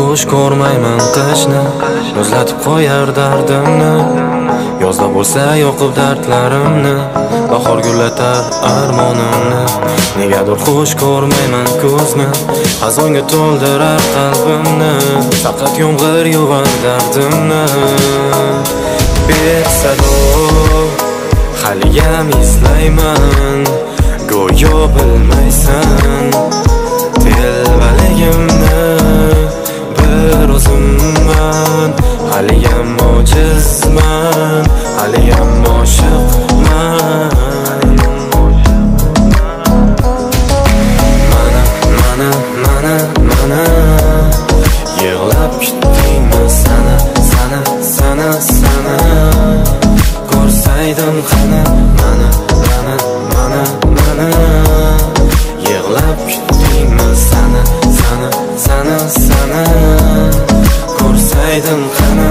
xush ko'rmayman qishni, muzlatib qo'yar dardimni. Yozda bo'lsa yoqib dardlarimni, bahor gullatar armonimni. Negadir xush ko'rmayman kuzni, xazonga to'ldirar qalbimni. Faqat yomg'ir yuvar dardimni. Besado haliyam eslayman, go'yo bilmaysan telbaligimni. Bir o'zimman, haliyam ojizman, haliyam oshiqman. Mana yig'lab kutdingmi sana ko'rsaydim qani mana yig'lab kutdingmi sana ko'rsaydim qani.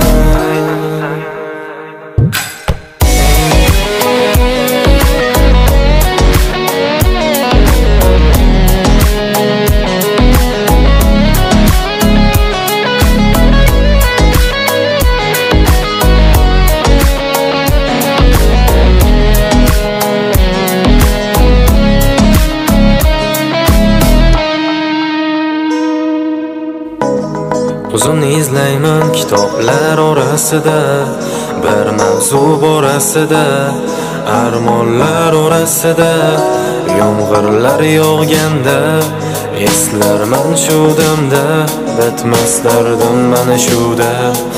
Uzun izlayman kitoblar orasida, bir mavzu borasida, armonlar orasida. Yomg'irlar yog'ganda eslarman shu damda, bitmas dardim mana shuda.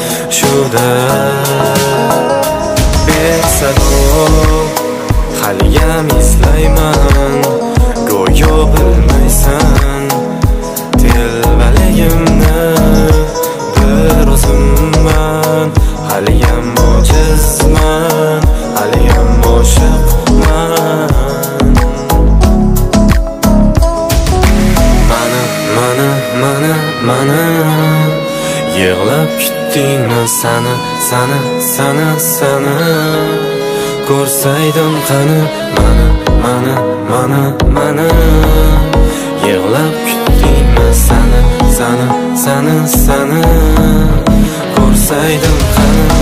Besado haliyam eslayman, go'yo bilmaysan telbaligimni. Bir o'zimman, haliyam ojizman, haliyam oshiqman. Mana yig'lab kutdingmi sana ko'rsaydim qani mana yig'lab kutdingmi sana ko'rsaydim qani.